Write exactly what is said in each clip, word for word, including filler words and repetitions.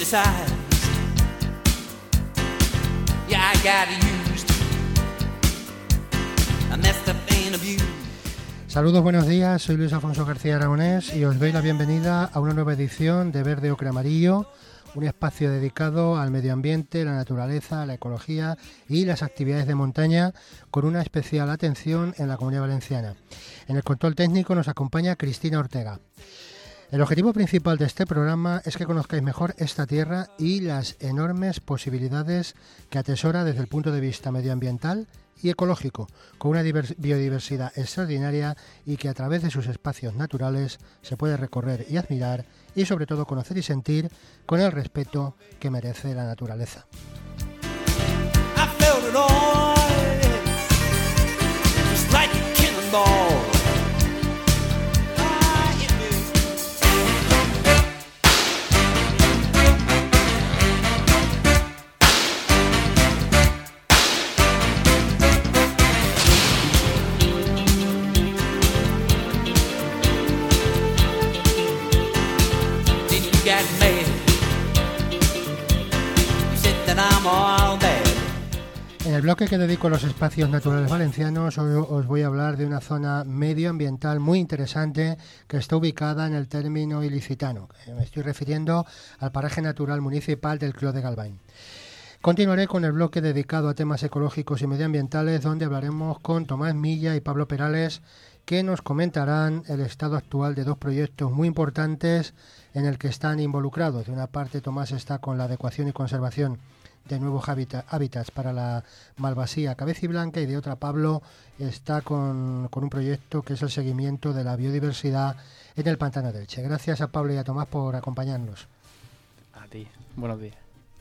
criticized. Yeah, I got used. I messed up and abused. Saludos, buenos días, soy Luis Alfonso García Aragonés y os doy la bienvenida a una nueva edición de Verde Ocre Amarillo, un espacio dedicado al medio ambiente, la naturaleza, la ecología y las actividades de montaña, con una especial atención en la Comunidad Valenciana. En el control técnico nos acompaña Cristina Ortega. El objetivo principal de este programa es que conozcáis mejor esta tierra y las enormes posibilidades que atesora desde el punto de vista medioambiental y ecológico, con una biodiversidad extraordinaria y que a través de sus espacios naturales se puede recorrer y admirar y sobre todo conocer y sentir con el respeto que merece la naturaleza. En el bloque que dedico a los espacios naturales valencianos hoy os voy a hablar de una zona medioambiental muy interesante que está ubicada en el término ilicitano. Me estoy refiriendo al paraje natural municipal del Clos de Galvany. Continuaré con el bloque dedicado a temas ecológicos y medioambientales, donde hablaremos con Tomás Milla y Pablo Perales, que nos comentarán el estado actual de dos proyectos muy importantes en el que están involucrados. De una parte, Tomás está con la adecuación y conservación de nuevos hábitats para la malvasía cabeciblanca, y de otra, Pablo está con, con un proyecto que es el seguimiento de la biodiversidad en el pantano de Elche. Gracias a Pablo y a Tomás por acompañarnos. A ti, buenos días.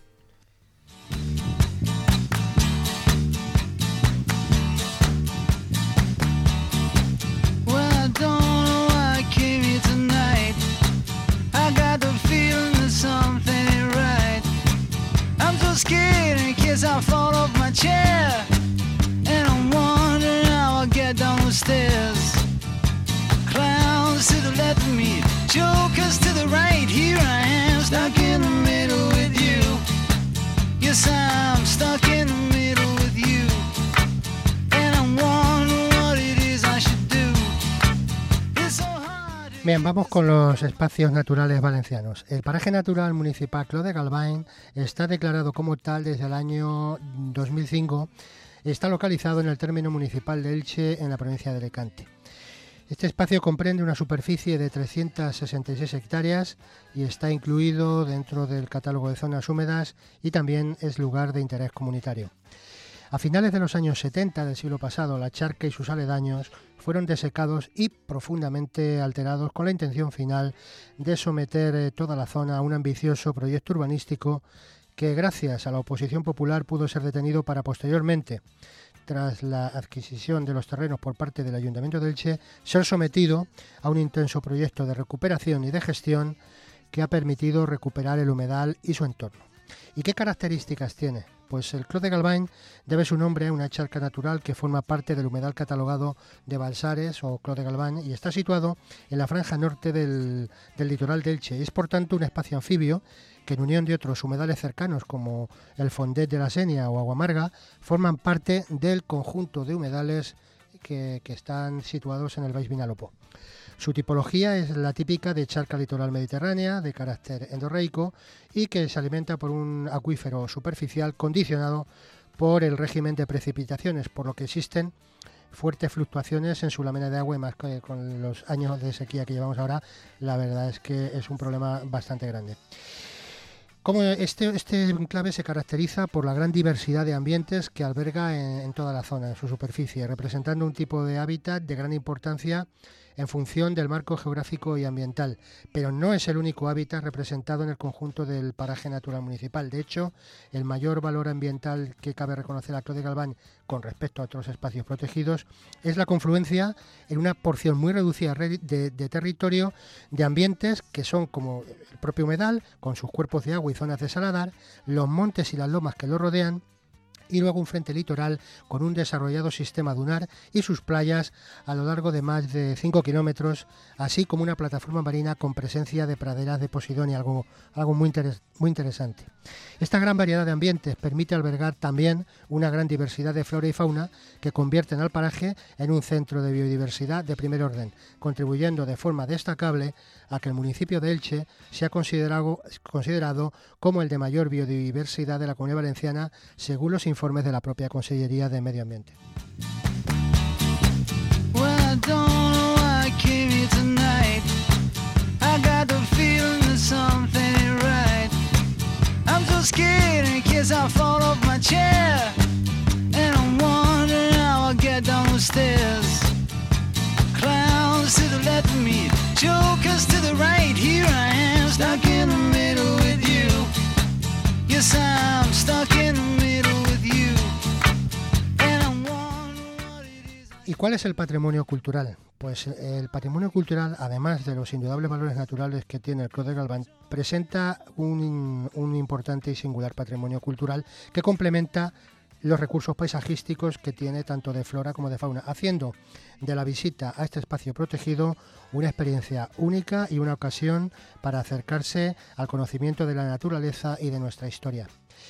Scared in case I fall off my chair, and I'm wondering how I'll get down the stairs. Clowns to the left of me, jokers to the right. Here I am, stuck in the middle with you. Yes, I'm stuck in the middle with you, and I'm wondering what it is I should do. It's so hard. Bien, vamos con los espacios naturales valencianos. El paraje natural municipal Clos de Galvany está declarado como tal desde el año dos mil cinco. Está localizado en el término municipal de Elche, en la provincia de Alicante. Este espacio comprende una superficie de trescientas sesenta y seis hectáreas y está incluido dentro del catálogo de zonas húmedas y también es lugar de interés comunitario. A finales de los años setenta del siglo pasado, la charca y sus aledaños fueron desecados y profundamente alterados con la intención final de someter eh, toda la zona a un ambicioso proyecto urbanístico que, gracias a la oposición popular, pudo ser detenido para posteriormente, tras la adquisición de los terrenos por parte del Ayuntamiento de Elche, ser sometido a un intenso proyecto de recuperación y de gestión que ha permitido recuperar el humedal y su entorno. ¿Y qué características tiene? Pues el Clos de Galvany debe su nombre a una charca natural que forma parte del humedal catalogado de Balsares o Clos de Galvany y está situado en la franja norte del, del litoral de Elche. Es por tanto un espacio anfibio que, en unión de otros humedales cercanos como el Fondet de la Senia o Aguamarga, forman parte del conjunto de humedales que, que están situados en el Baix Vinalopó. Su tipología es la típica de charca litoral mediterránea, de carácter endorreico, y que se alimenta por un acuífero superficial condicionado por el régimen de precipitaciones, por lo que existen fuertes fluctuaciones en su lámina de agua, y más que con los años de sequía que llevamos ahora, la verdad es que es un problema bastante grande. Como este, este enclave se caracteriza por la gran diversidad de ambientes que alberga en, en toda la zona, en su superficie, representando un tipo de hábitat de gran importancia en función del marco geográfico y ambiental, pero no es el único hábitat representado en el conjunto del paraje natural municipal. De hecho, el mayor valor ambiental que cabe reconocer a Clos de Galvany con respecto a otros espacios protegidos es la confluencia en una porción muy reducida de, de territorio de ambientes que son como el propio humedal, con sus cuerpos de agua y zonas de saladar, los montes y las lomas que lo rodean, y luego un frente litoral con un desarrollado sistema dunar y sus playas a lo largo de más de cinco kilómetros, así como una plataforma marina con presencia de praderas de posidonia, algo, algo muy, interes, muy interesante. Esta gran variedad de ambientes permite albergar también una gran diversidad de flora y fauna que convierten al paraje en un centro de biodiversidad de primer orden, contribuyendo de forma destacable a que el municipio de Elche sea considerado, considerado como el de mayor biodiversidad de la Comunidad Valenciana, según los informes de la propia Consellería de Medio Ambiente. Clowns to the left of me, jokers to the right. Here I am, stuck in the middle with you. Yes, I'm stuck in the middle with you. And I'm wondering what it is. ¿Y cuál es el patrimonio cultural? Pues el patrimonio cultural, además de los indudables valores naturales que tiene el Clos de Galván, presenta un, un importante y singular patrimonio cultural que complementa los recursos paisajísticos que tiene tanto de flora como de fauna, haciendo de la visita a este espacio protegido una experiencia única y una ocasión para acercarse al conocimiento de la naturaleza y de nuestra historia.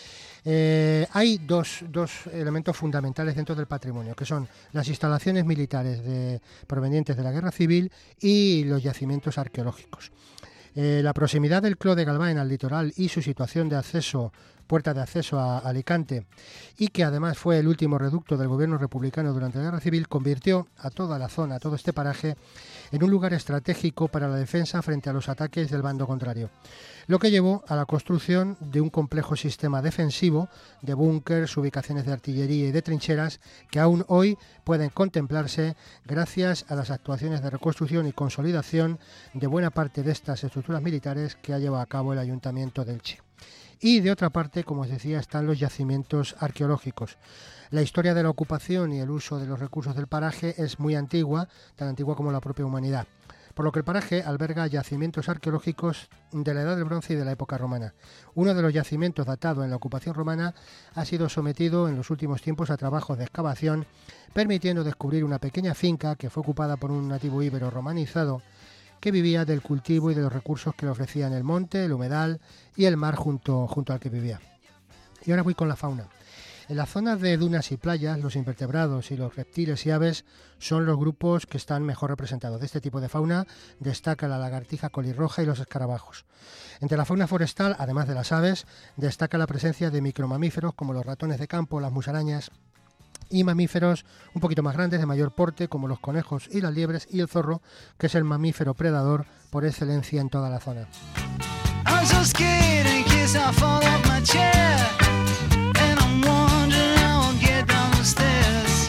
Eh, hay dos, dos elementos fundamentales dentro del patrimonio, que son las instalaciones militares de, provenientes de la Guerra Civil y los yacimientos arqueológicos. Eh, la proximidad del Clos de Galván al litoral y su situación de acceso, puerta de acceso a Alicante, y que además fue el último reducto del gobierno republicano durante la Guerra Civil, convirtió a toda la zona, a todo este paraje, en un lugar estratégico para la defensa frente a los ataques del bando contrario, lo que llevó a la construcción de un complejo sistema defensivo de búnkers, ubicaciones de artillería y de trincheras que aún hoy pueden contemplarse gracias a las actuaciones de reconstrucción y consolidación de buena parte de estas estructuras militares que ha llevado a cabo el Ayuntamiento de Elche. Y de otra parte, como os decía, están los yacimientos arqueológicos. La historia de la ocupación y el uso de los recursos del paraje es muy antigua, tan antigua como la propia humanidad, por lo que el paraje alberga yacimientos arqueológicos de la Edad del Bronce y de la época romana. Uno de los yacimientos datado en la ocupación romana ha sido sometido en los últimos tiempos a trabajos de excavación, permitiendo descubrir una pequeña finca que fue ocupada por un nativo íbero romanizado que vivía del cultivo y de los recursos que le ofrecían el monte, el humedal y el mar junto, junto al que vivía. Y ahora voy con la fauna. En las zonas de dunas y playas, los invertebrados y los reptiles y aves son los grupos que están mejor representados. De este tipo de fauna destaca la lagartija colirroja y los escarabajos. Entre la fauna forestal, además de las aves, destaca la presencia de micromamíferos como los ratones de campo, las musarañas, y mamíferos un poquito más grandes, de mayor porte, como los conejos y las liebres, y el zorro, que es el mamífero predador por excelencia en toda la zona. I'm so scared in case I fall off my chair, and I'm wondering how I'll get down the stairs.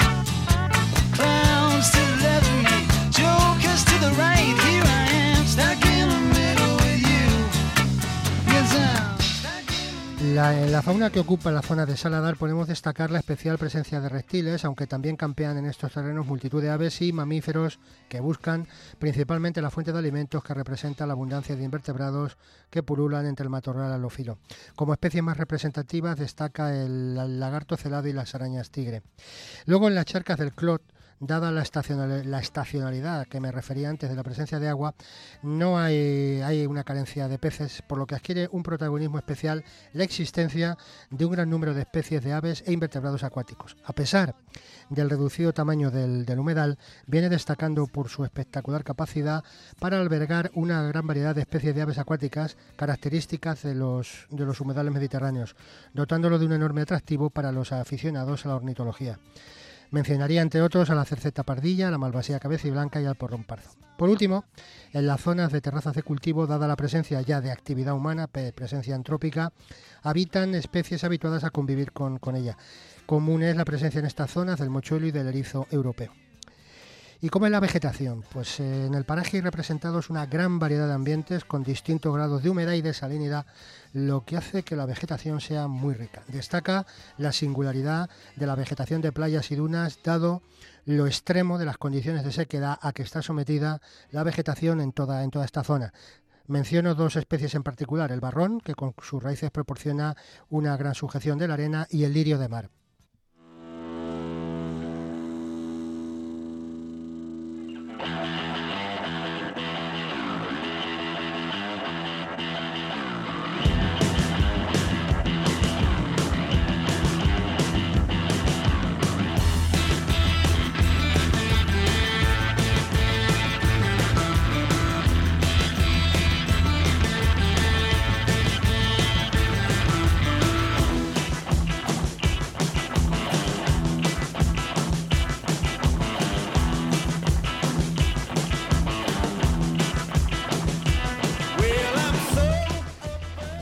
Clowns to the left of me, jokers to the right. Here I am, stuck in the middle with you. Yes, I'm La, en la fauna que ocupa la zona de Saladar podemos destacar la especial presencia de reptiles, aunque también campean en estos terrenos multitud de aves y mamíferos que buscan principalmente la fuente de alimentos que representa la abundancia de invertebrados que pululan entre el matorral halófilo. Como especies más representativas destaca el, el lagarto celado y las arañas tigre. Luego en las charcas del Clot, dada la estacionalidad, la estacionalidad que me refería antes de la presencia de agua, no hay, hay una carencia de peces, por lo que adquiere un protagonismo especial la existencia de un gran número de especies de aves e invertebrados acuáticos. A pesar del reducido tamaño del, del humedal, viene destacando por su espectacular capacidad para albergar una gran variedad de especies de aves acuáticas características de los, de los humedales mediterráneos, dotándolo de un enorme atractivo para los aficionados a la ornitología. Mencionaría entre otros a la cerceta pardilla, la malvasía cabeciblanca y al porrón pardo. Por último, en las zonas de terrazas de cultivo, dada la presencia ya de actividad humana, presencia antrópica, habitan especies habituadas a convivir con, con ella. Común es la presencia en estas zonas del mochuelo y del erizo europeo. ¿Y cómo es la vegetación? Pues eh, en el paraje hay representados una gran variedad de ambientes con distintos grados de humedad y de salinidad, lo que hace que la vegetación sea muy rica. Destaca la singularidad de la vegetación de playas y dunas, dado lo extremo de las condiciones de sequedad a que está sometida la vegetación en toda, en toda esta zona. Menciono dos especies en particular, el barrón, que con sus raíces proporciona una gran sujeción de la arena, y el lirio de mar.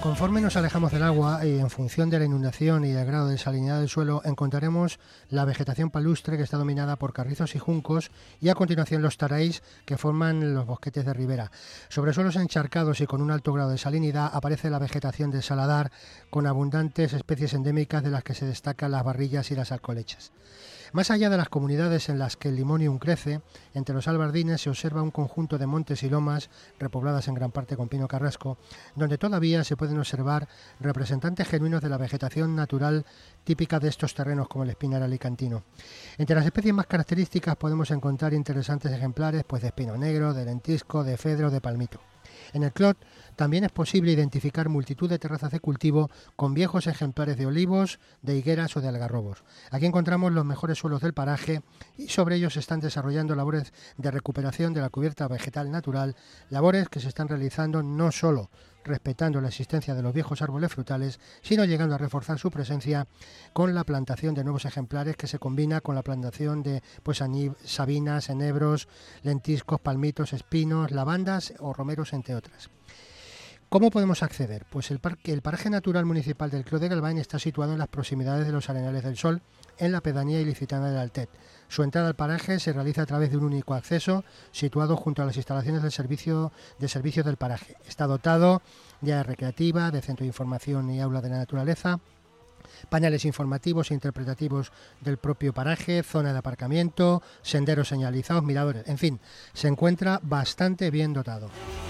Conforme nos alejamos del agua y en función de la inundación y del grado de salinidad del suelo, encontraremos la vegetación palustre que está dominada por carrizos y juncos y a continuación los taráis que forman los bosquetes de ribera. Sobre suelos encharcados y con un alto grado de salinidad aparece la vegetación de saladar con abundantes especies endémicas de las que se destacan las barrillas y las alcoholechas. Más allá de las comunidades en las que el limonium crece, entre los albardines se observa un conjunto de montes y lomas, repobladas en gran parte con pino carrasco, donde todavía se pueden observar representantes genuinos de la vegetación natural típica de estos terrenos, como el espinar alicantino. Entre las especies más características podemos encontrar interesantes ejemplares pues, de espino negro, de lentisco, de fedro, de palmito. En el Clot también es posible identificar multitud de terrazas de cultivo con viejos ejemplares de olivos, de higueras o de algarrobos. Aquí encontramos los mejores suelos del paraje y sobre ellos se están desarrollando labores de recuperación de la cubierta vegetal natural, labores que se están realizando no solo respetando la existencia de los viejos árboles frutales, sino llegando a reforzar su presencia con la plantación de nuevos ejemplares que se combina con la plantación de pues, sabinas, enebros, lentiscos, palmitos, espinos, lavandas o romeros, entre otras. ¿Cómo podemos acceder? Pues el, parque, el paraje natural municipal del Clot de Galván está situado en las proximidades de los Arenales del Sol, en la pedanía ilicitana del Altet. Su entrada al paraje se realiza a través de un único acceso, situado junto a las instalaciones del servicio de servicios del paraje. Está dotado de área recreativa, de centro de información y aula de la naturaleza, paneles informativos e interpretativos del propio paraje, zona de aparcamiento, senderos señalizados, miradores, en fin, se encuentra bastante bien dotado.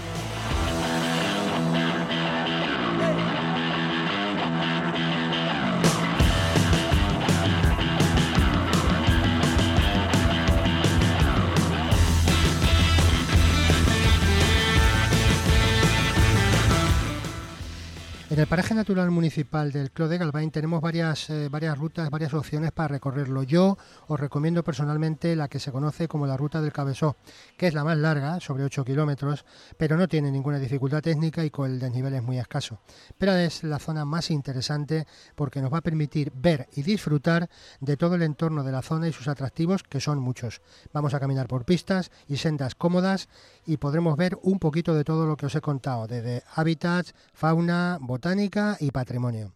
En el paraje natural municipal del Clot de Galván tenemos varias, eh, varias rutas, varias opciones para recorrerlo. Yo os recomiendo personalmente la que se conoce como la Ruta del Cabeçó, que es la más larga, sobre ocho kilómetros, pero no tiene ninguna dificultad técnica y con el desnivel es muy escaso. Pero es la zona más interesante porque nos va a permitir ver y disfrutar de todo el entorno de la zona y sus atractivos, que son muchos. Vamos a caminar por pistas y sendas cómodas y podremos ver un poquito de todo lo que os he contado, desde hábitats, fauna, botánica y patrimonio.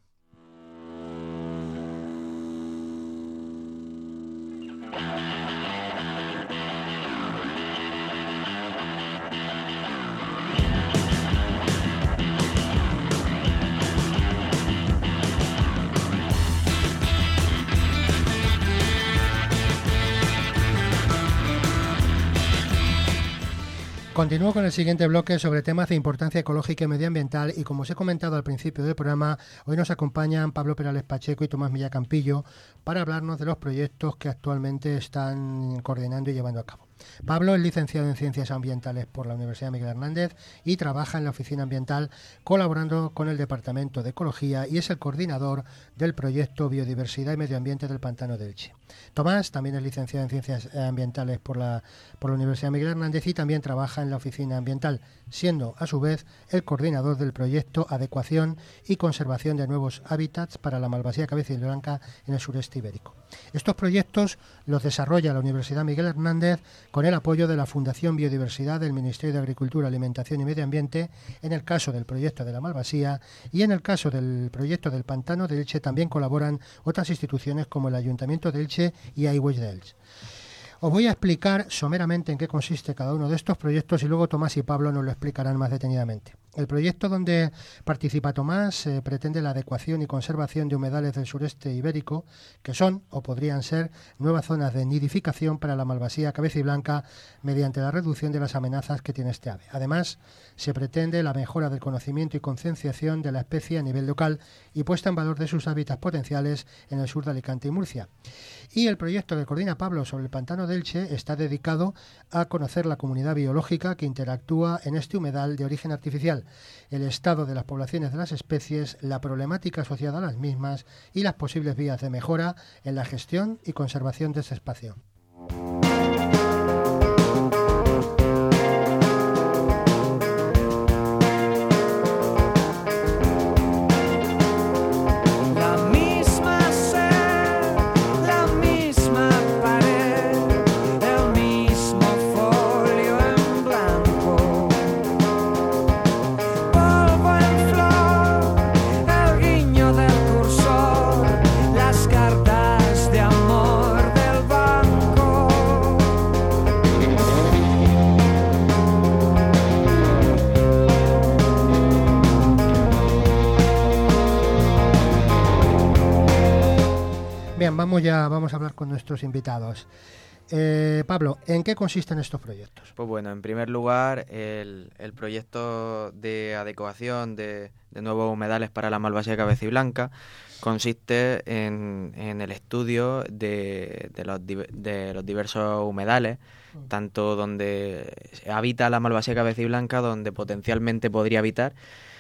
Continúo con el siguiente bloque sobre temas de importancia ecológica y medioambiental y como os he comentado al principio del programa, hoy nos acompañan Pablo Perales Pacheco y Tomás Milla Campillo para hablarnos de los proyectos que actualmente están coordinando y llevando a cabo. Pablo es licenciado en Ciencias Ambientales por la Universidad Miguel Hernández y trabaja en la Oficina Ambiental colaborando con el Departamento de Ecología y es el coordinador del proyecto Biodiversidad y Medio Ambiente del Pantano de Elche. Tomás también es licenciado en Ciencias Ambientales por la, por la Universidad Miguel Hernández y también trabaja en la Oficina Ambiental, siendo a su vez el coordinador del proyecto Adecuación y Conservación de Nuevos Hábitats para la malvasía cabecilblanca en el sureste ibérico. Estos proyectos los desarrolla la Universidad Miguel Hernández con el apoyo de la Fundación Biodiversidad del Ministerio de Agricultura, Alimentación y Medio Ambiente, en el caso del proyecto de la malvasía, y en el caso del proyecto del Pantano de Elche también colaboran otras instituciones como el Ayuntamiento de Elche y Aigües de Elche. Os voy a explicar someramente en qué consiste cada uno de estos proyectos y luego Tomás y Pablo nos lo explicarán más detenidamente. El proyecto donde participa Tomás eh, pretende la adecuación y conservación de humedales del sureste ibérico, que son o podrían ser nuevas zonas de nidificación para la malvasía cabeciblanca mediante la reducción de las amenazas que tiene este ave. Además, se pretende la mejora del conocimiento y concienciación de la especie a nivel local y puesta en valor de sus hábitats potenciales en el sur de Alicante y Murcia. Y el proyecto que coordina Pablo sobre el Pantano de Elche está dedicado a conocer la comunidad biológica que interactúa en este humedal de origen artificial, el estado de las poblaciones de las especies, la problemática asociada a las mismas y las posibles vías de mejora en la gestión y conservación de este espacio. Polvo en flor, Bien, vamos ya, vamos a hablar con nuestros invitados. Eh, Pablo, ¿en qué consisten estos proyectos? Pues bueno, en primer lugar, el, el proyecto de adecuación de, de nuevos humedales para la malvasía cabeciblanca consiste en, en el estudio de, de, los, de los diversos humedales, tanto donde habita la malvasía cabeciblanca, donde potencialmente podría habitar,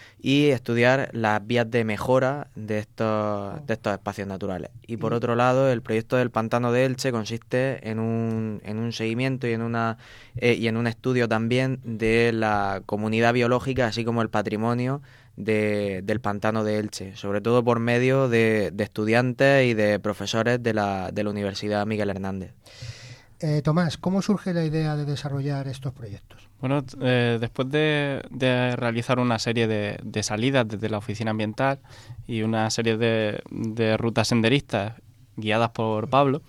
y estudiar las vías de mejora de estos, de estos espacios naturales. Y por otro lado, el proyecto del Pantano de Elche consiste en un, en un seguimiento y en, una, eh, y en un estudio también de la comunidad biológica, así como el patrimonio de, del Pantano de Elche, sobre todo por medio de, de estudiantes y de profesores de la, de la Universidad Miguel Hernández. Eh, Tomás, ¿cómo surge la idea de desarrollar estos proyectos? Bueno, eh, después de, de realizar una serie de, de salidas desde la oficina ambiental y una serie de, de rutas senderistas guiadas por Pablo,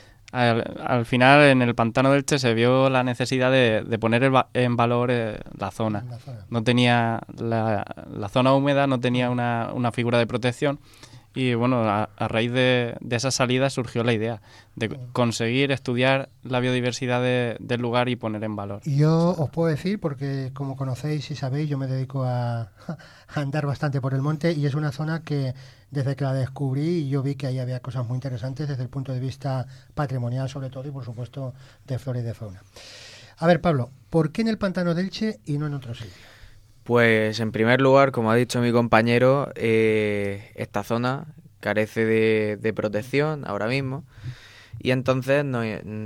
al, al final en el Pantano del Elche se vio la necesidad de, de poner el, en valor eh, la zona. La zona. No tenía la, la zona húmeda no tenía una, una figura de protección. Y bueno, a, a raíz de, de esa salida surgió la idea de conseguir estudiar la biodiversidad de, del lugar y poner en valor. Y yo os puedo decir, porque como conocéis y sabéis, yo me dedico a, a andar bastante por el monte y es una zona que desde que la descubrí yo vi que ahí había cosas muy interesantes desde el punto de vista patrimonial sobre todo y por supuesto de flora y de fauna. A ver, Pablo, ¿por qué en el Pantano de Elche y no en otro sitio? Pues en primer lugar, como ha dicho mi compañero, eh, esta zona carece de, de protección ahora mismo y entonces nos,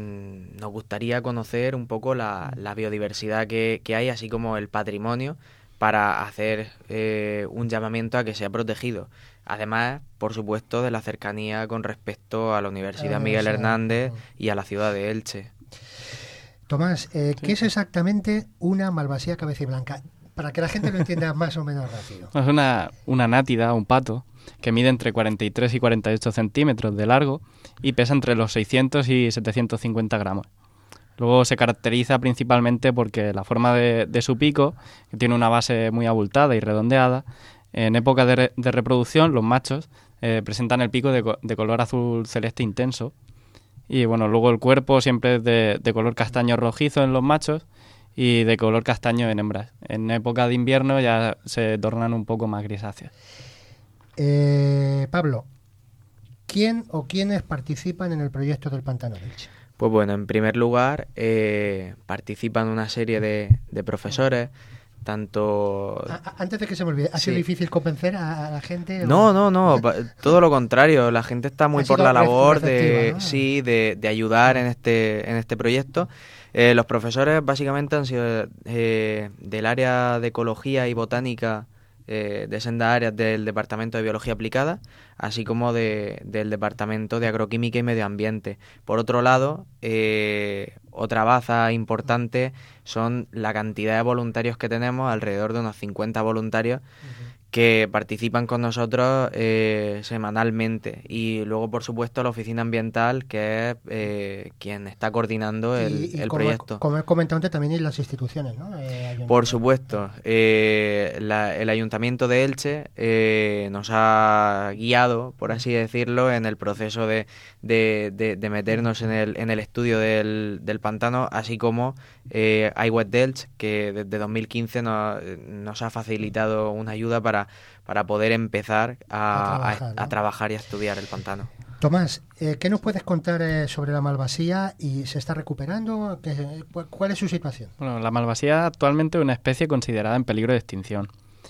nos gustaría conocer un poco la, la biodiversidad que, que hay, así como el patrimonio, para hacer eh, un llamamiento a que sea protegido. Además, por supuesto, de la cercanía con respecto a la Universidad Ah, Miguel sí. Hernández y a la ciudad de Elche. Tomás, eh, Sí. ¿qué es exactamente una malvasía cabeciblanca? Para que la gente lo entienda más o menos rápido. Es una, una nátida, un pato, que mide entre cuarenta y tres y cuarenta y ocho centímetros de largo y pesa entre los seiscientos y setecientos cincuenta gramos. Luego se caracteriza principalmente porque la forma de, de su pico, que tiene una base muy abultada y redondeada, en época de, re, de reproducción los machos eh, presentan el pico de, de color azul celeste intenso y bueno, luego el cuerpo siempre es de, de color castaño rojizo en los machos y de color castaño en hembras. En época de invierno ya se tornan un poco más grisáceas. Eh, Pablo, ¿quién o quiénes participan en el proyecto del Pantano de Elche? Pues bueno, en primer lugar, eh, participan una serie de, de profesores, tanto... A- a- antes de que se me olvide, ¿ha sido Sí. difícil convencer a, a la gente? o- No, no, no, pa- todo lo contrario, la gente está muy Ha por sido la re- labor de, receptiva, ¿no? sí, de, de ayudar en este, en este proyecto. Eh, los profesores básicamente han sido eh, del área de ecología y botánica eh, de sendas áreas del Departamento de Biología Aplicada, así como de, del Departamento de Agroquímica y Medio Ambiente. Por otro lado, eh, otra baza importante son la cantidad de voluntarios que tenemos, alrededor de unos cincuenta voluntarios, que participan con nosotros eh, semanalmente. Y luego, por supuesto, la oficina ambiental, que es eh, quien está coordinando el, y, y el como, proyecto. Como he comentado antes, también y las instituciones, ¿no? Eh, ayuntamiento. Por supuesto, eh, la- el Ayuntamiento de Elche eh, nos ha guiado, por así decirlo, en el proceso de, de, de, de meternos en el, en el estudio del, del pantano, así como eh, iWeb de Elche, que desde dos mil quince nos, nos ha facilitado una ayuda para, para poder empezar a, A trabajar, a- ¿no? a trabajar y a estudiar el pantano. Tomás, eh, ¿qué nos puedes contar eh, sobre la malvasía y se está recuperando? ¿Qué- cu- ¿Cuál es su situación? Bueno, la malvasía actualmente es una especie considerada en peligro de extinción.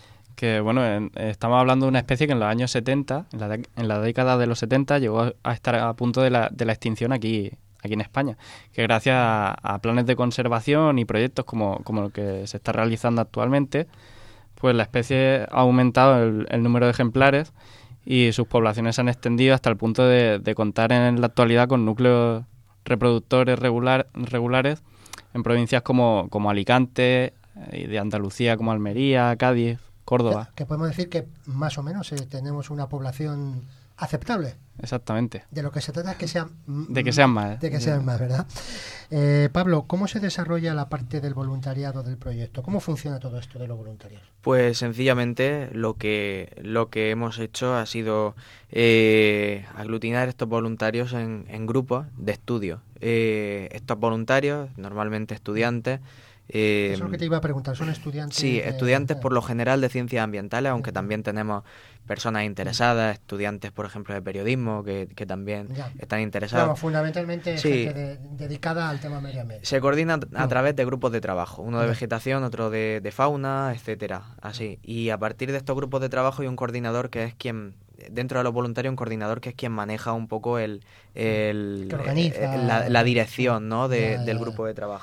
Que bueno, en- estamos hablando de una especie que en los años setenta, en la, de- en la década de los setenta, llegó a estar a punto de la, de la extinción aquí, aquí en España. Que gracias a, a planes de conservación y proyectos como, como el que se está realizando actualmente, pues la especie ha aumentado el, el número de ejemplares y sus poblaciones se han extendido hasta el punto de, de contar en la actualidad con núcleos reproductores regular, regulares en provincias como, como Alicante, y de Andalucía como Almería, Cádiz, Córdoba. Que podemos decir que más o menos eh, tenemos una población aceptable. Exactamente. De lo que se trata es que sean... De que sean más. De que sean más, ¿verdad? Eh, Pablo, ¿cómo se desarrolla la parte del voluntariado del proyecto? ¿Cómo funciona todo esto de los voluntarios? Pues sencillamente lo que, lo que hemos hecho ha sido eh, aglutinar estos voluntarios en, en grupos de estudio. Eh, estos voluntarios, normalmente estudiantes... Eh, Eso es lo que te iba a preguntar, ¿son estudiantes? Sí, de... estudiantes por lo general de ciencias ambientales, aunque también tenemos personas interesadas, estudiantes, por ejemplo, de periodismo, que, que también Ya. están interesados. Claro, fundamentalmente Sí. gente de- dedicada al tema medio ambiente. Se coordinan a No. través de grupos de trabajo, uno de Ya. vegetación, otro de, de fauna, etcétera, así. Y a partir de estos grupos de trabajo hay un coordinador que es quien, dentro de los voluntarios, un coordinador que es quien maneja un poco el, el Que organiza. eh, la, la dirección, ¿no? de, Ya, ya, del ya. grupo de trabajo.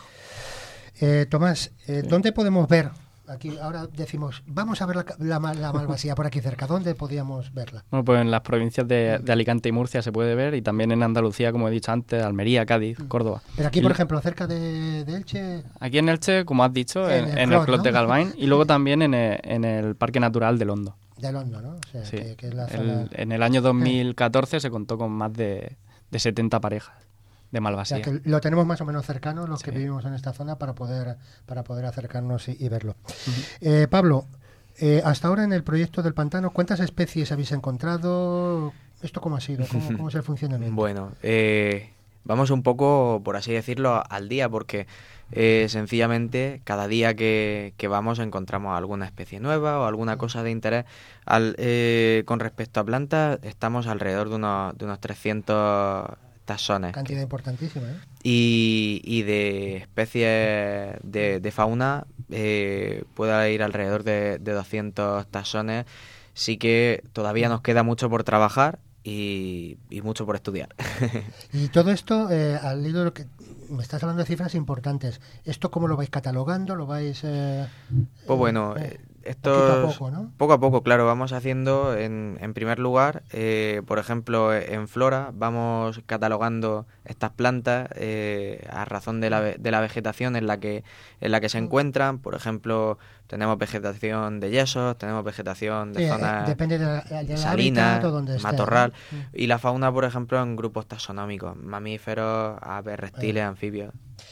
Eh, Tomás, eh, ¿dónde podemos ver? Aquí ahora decimos, vamos a ver la, la, ma- la malvasía por aquí cerca. ¿Dónde podíamos verla? Bueno, pues en las provincias de, de Alicante y Murcia se puede ver, y también en Andalucía, como he dicho antes, Almería, Cádiz, Córdoba. Pero aquí, Y por lo- ejemplo, cerca de, de Elche... Aquí en Elche, como has dicho, En en, el en Clot, el Clot ¿no? de Galvain, y luego también en el, en el Parque Natural del Hondo. Del Hondo, ¿no? O sea, Sí. que, que es la El- zona... en el año dos mil catorce se contó con más de, de setenta parejas de O malvasía. sea, que lo tenemos más o menos cercano, los que Sí. vivimos en esta zona, para poder para poder acercarnos y, y verlo. Eh, Pablo, eh, hasta ahora en el proyecto del pantano, ¿cuántas especies habéis encontrado? ¿Esto cómo ha sido? ¿Cómo, cómo es el funcionamiento? Bueno, eh, vamos un poco, por así decirlo, al día, porque eh, sencillamente cada día que, que vamos encontramos alguna especie nueva o alguna cosa de interés. Al, eh, con respecto a plantas, estamos alrededor de unos, de unos trescientos taxones. Cantidad importantísima, ¿eh? Y, y de especies de, de fauna eh, puede ir alrededor de, de doscientos taxones. Sí que todavía nos queda mucho por trabajar y, y mucho por estudiar. Y todo esto, eh, al hilo de lo que me estás hablando de cifras importantes, ¿esto cómo lo vais catalogando? ¿Lo vais...? Eh, Pues bueno, eh, eh, esto poquito a poco, ¿no? poco a poco, claro, vamos haciendo, en, en primer lugar, eh, por ejemplo, en flora, vamos catalogando estas plantas eh, a razón de la, ve- de la vegetación en la que en la que se encuentran. Por ejemplo, tenemos vegetación de yesos, tenemos vegetación de Sí, eh, zonas depende de la, de la salinas, hábitat o donde esté, matorral, ¿no? y la fauna, por ejemplo, en grupos taxonómicos, mamíferos, aves, reptiles, anfibios.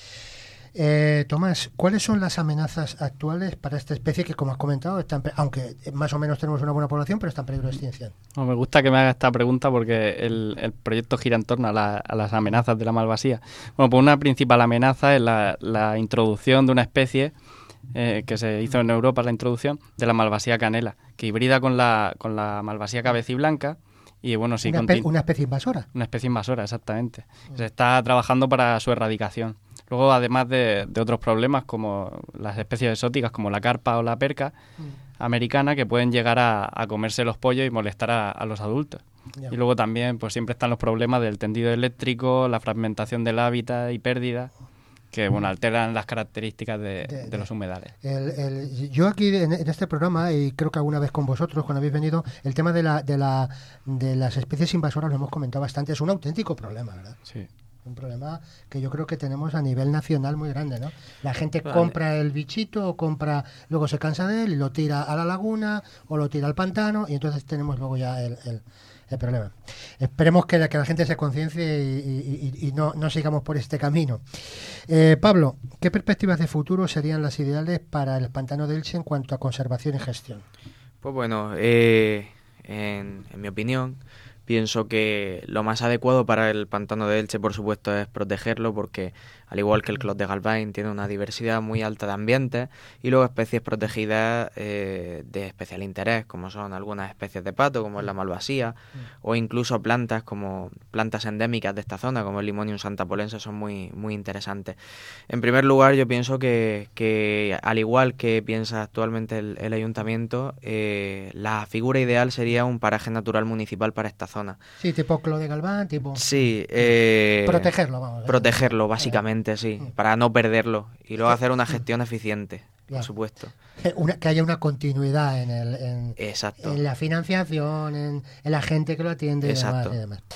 Eh, Tomás, ¿cuáles son las amenazas actuales para esta especie que, como has comentado, está en pe- aunque más o menos tenemos una buena población, pero está en peligro de extinción? No, me gusta que me haga esta pregunta porque el, el proyecto gira en torno a, la- a las amenazas de la malvasía. Bueno, pues una principal amenaza es la, la introducción de una especie eh, que se hizo en Europa, la introducción de la malvasía canela, que hibrida con la, con la malvasía cabeciblanca. Y bueno, sí, una, espe- contin- una especie invasora. una especie invasora, exactamente. Se está trabajando para su erradicación. Luego, además de, de otros problemas como las especies exóticas como la carpa o la perca americana, que pueden llegar a, a comerse los pollos y molestar a, a los adultos. Ya. Y luego también pues siempre están los problemas del tendido eléctrico, la fragmentación del hábitat y pérdida, que bueno, alteran las características de, De- de los humedales. El- el- yo aquí en, en este programa, y creo que alguna vez con vosotros cuando habéis venido, el tema de, la, de, la, de las especies invasoras lo hemos comentado bastante. Es un auténtico problema, ¿verdad? Sí. Un problema que yo creo que tenemos a nivel nacional muy grande, ¿no? La gente Vale. compra el bichito, o compra, luego se cansa de él y lo tira a la laguna o lo tira al pantano, y entonces tenemos luego ya el, el, el problema. Esperemos que la, que la gente se conciencie y, y- y- y no, no sigamos por este camino. Eh, Pablo, ¿qué perspectivas de futuro serían las ideales para el pantano de Elche en cuanto a conservación y gestión? Pues bueno, eh, en, en mi opinión, pienso que lo más adecuado para el pantano de Elche, por supuesto, es protegerlo, porque al igual que el Clot de Galvain, tiene una diversidad muy alta de ambientes, y luego especies protegidas eh, de especial interés, como son algunas especies de pato, como es la malvasía, o incluso plantas como plantas endémicas de esta zona, como el Limonium santapolense, son muy, muy interesantes. En primer lugar, yo pienso que, que al igual que piensa actualmente el, el ayuntamiento, eh, la figura ideal sería un paraje natural municipal para esta zona. Sí, tipo Clos de Galván, tipo... Sí, eh, Protegerlo, vamos. ¿eh? protegerlo, básicamente, sí, para no perderlo y luego hacer una gestión eficiente, Ya. por supuesto. Una- que haya una continuidad en, el, en, Exacto. en la financiación, en, en la gente que lo atiende y demás. Exacto. y demás.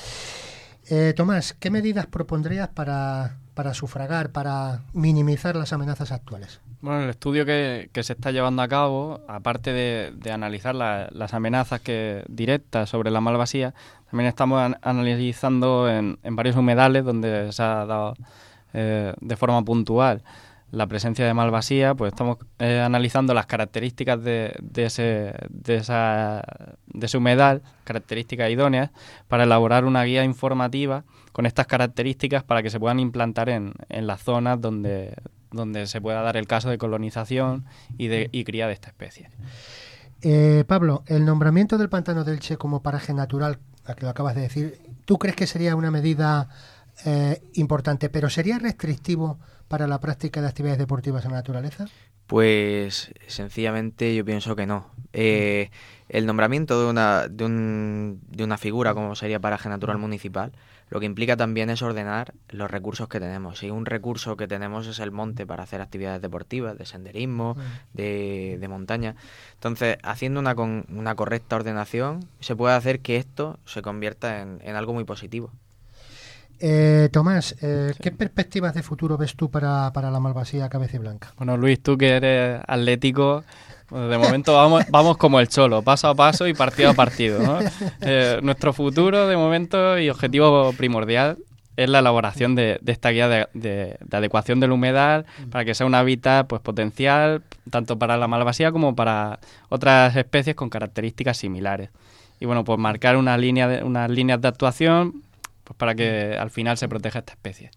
Eh, Tomás, ¿qué medidas propondrías para, para sufragar, para minimizar las amenazas actuales? Bueno, el estudio que, que se está llevando a cabo, aparte de, de analizar la, las amenazas que directas sobre la malvasía, también estamos an, analizando en, en varios humedales donde se ha dado eh, de forma puntual la presencia de malvasía. Pues estamos eh, analizando las características de, de, ese, de, esa, de ese humedal, características idóneas, para elaborar una guía informativa con estas características para que se puedan implantar en, en las zonas donde, donde se pueda dar el caso de colonización y, de, y cría de esta especie. Eh, Pablo, el nombramiento del pantano de Elche como paraje natural, a que lo acabas de decir, ¿tú crees que sería una medida eh, importante, pero sería restrictivo para la práctica de actividades deportivas en la naturaleza? Pues sencillamente yo pienso que no. Eh, el nombramiento de una, de, un, de una figura como sería paraje natural municipal, lo que implica también es ordenar los recursos que tenemos. Si un recurso que tenemos es el monte para hacer actividades deportivas, de senderismo, de, de montaña. Entonces, haciendo una, con, una correcta ordenación, se puede hacer que esto se convierta en, en algo muy positivo. Eh, Tomás, eh, ¿qué perspectivas de futuro ves tú para, para la malvasía cabeciblanca? Bueno, Luis, tú que eres atlético, de momento vamos, vamos como el cholo, paso a paso y partido a partido, ¿no? Eh, nuestro futuro, de momento, y objetivo primordial es la elaboración de, de esta guía de, de, de adecuación del humedal para que sea un hábitat pues potencial tanto para la malvasía como para otras especies con características similares. Y bueno, pues marcar una línea de, unas líneas de actuación pues para que al final se proteja esta especie.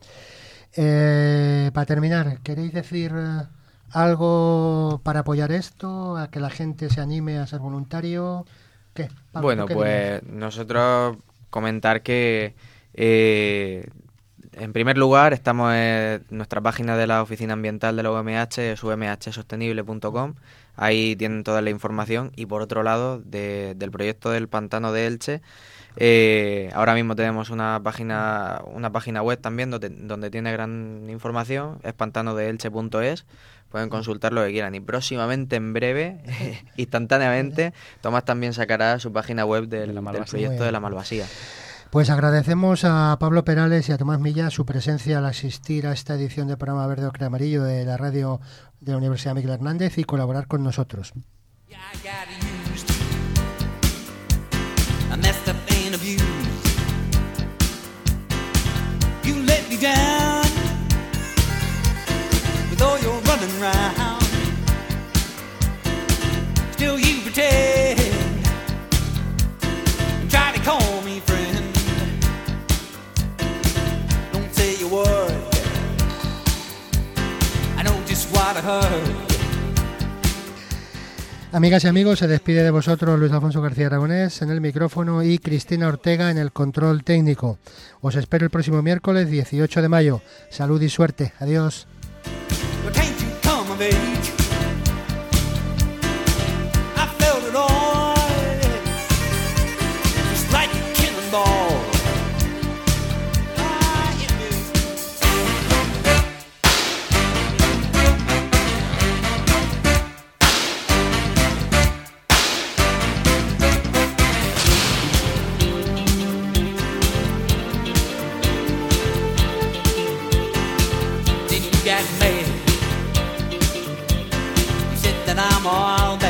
Eh, para terminar, ¿queréis decir eh, algo para apoyar esto? ¿A que la gente se anime a ser voluntario? ¿Qué? Pablo, bueno, ¿qué pues dirías? nosotros comentar que eh, en primer lugar estamos en nuestra página de la Oficina Ambiental de la U M H, es u m h sostenible punto com. Ahí tienen toda la información. Y por otro lado, de, del proyecto del Pantano de Elche, Eh, ahora mismo tenemos una página una página web también donde, donde tiene gran información, es pantano de elche punto es, pueden consultar lo que quieran. Y próximamente, en breve, instantáneamente, Tomás también sacará su página web del, del proyecto de la malvasía. Pues agradecemos a Pablo Perales y a Tomás Milla su presencia al asistir a esta edición del programa Verde Ocre Amarillo de la radio de la Universidad Miguel Hernández y colaborar con nosotros. I messed up and abused. You let me down with all your running round. Still you pretend and try to call me friend. Don't say a word, I know just what I heard. Amigas y amigos, se despide de vosotros Luis Alfonso García Aragonés en el micrófono y Cristina Ortega en el control técnico. Os espero el próximo miércoles dieciocho de mayo. Salud y suerte. Adiós. Got mad. You said that I'm all